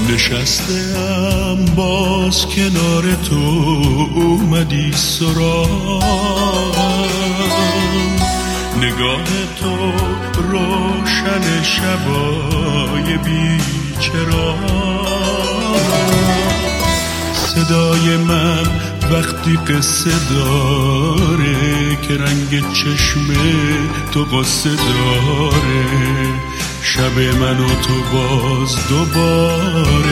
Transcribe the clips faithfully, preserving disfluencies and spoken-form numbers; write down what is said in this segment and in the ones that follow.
نشستم باز کنار تو، اومدی سراغم، نگاه تو روشن شبای بیچراغ، صدای من وقتی قصه داره که رنگ چشم تو قصه داره، شب من و تو باز دوباره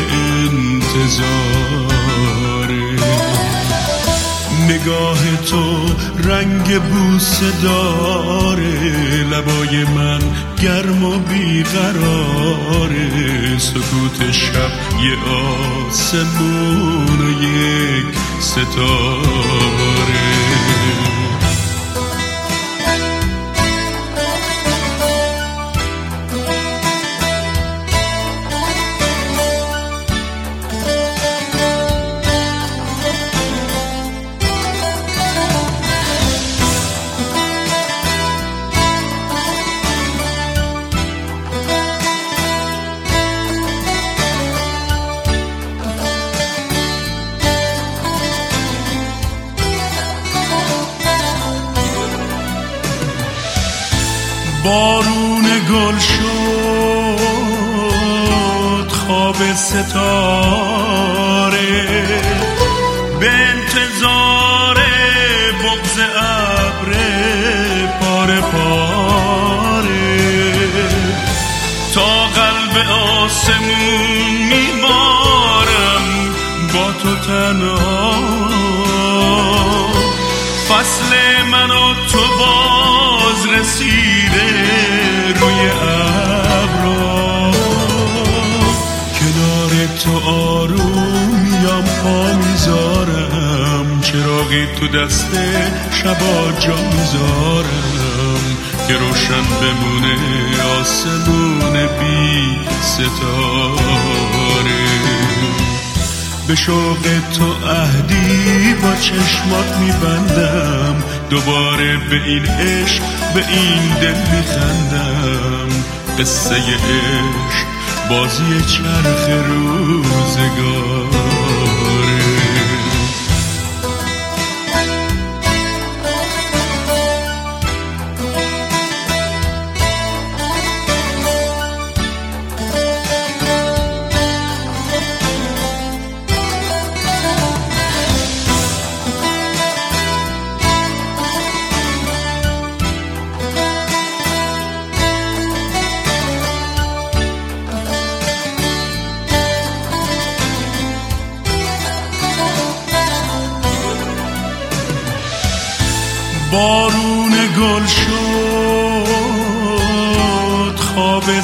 انتظاره، نگاه تو رنگ بوسه داره، لبای من گرم و بیقراره، سکوت شب یه آسمون و یک ستاره. بارون گل شد خواب ستاره، به انتظار بغض ابر پاره پاره، تا قلب آسمون میبارم با تو تنها، فصل من و تو باز رسیده روی ابرا، کنار تو آرومیم پا میذارم، چراغی تو دست شبا جا میذارم که روشن بمونه آسمون بی ستاره، به شوق تو عهدی با چشمات میبندم، دوباره به این عشق به این دل میخندم، قصه عشق بازی چرخ روزگاره. بارون گل شد خواب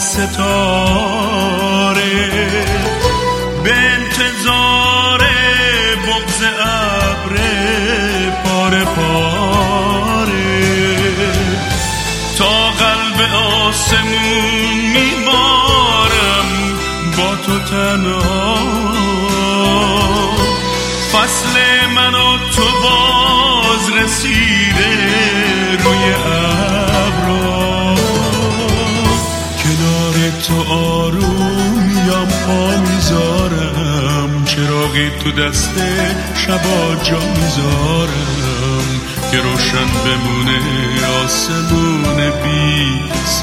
ستاره، به انتظار بغض ابر پاره پاره، تا قلب آسمون میبارم با تو تنها، فصل من و تو باز رسیده روی ابرا، کنار تو آرومیم پا میذارم، چراغی تو دست شبا جا میذارم که روشن بمونه آسمون بی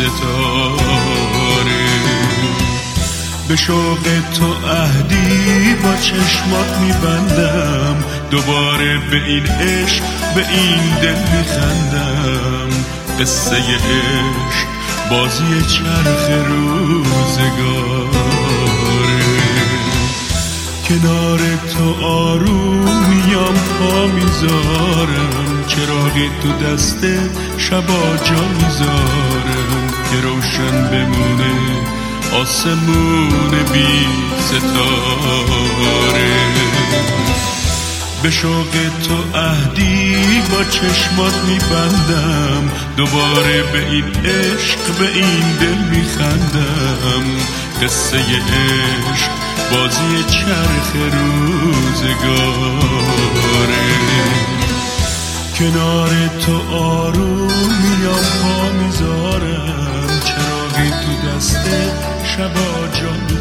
ستاره، به شوق تو عهدی با چشمات میبندم، دوباره به این عشق به این دل میخندم، قصه عشق بازی چرخ روزگاره، کنار تو آرومیم پا میذارم، چراغی تو دست شبا جا میذارم که روشن بمونه آسمون بی ستاره، به شوق تو عهدی با چشمات میبندم، دوباره به این عشق به این دل میخندم، قصه عشق بازی چرخ روزگاره، کنار تو آرومیم پا میذارم، چراغی تو دست شبا جا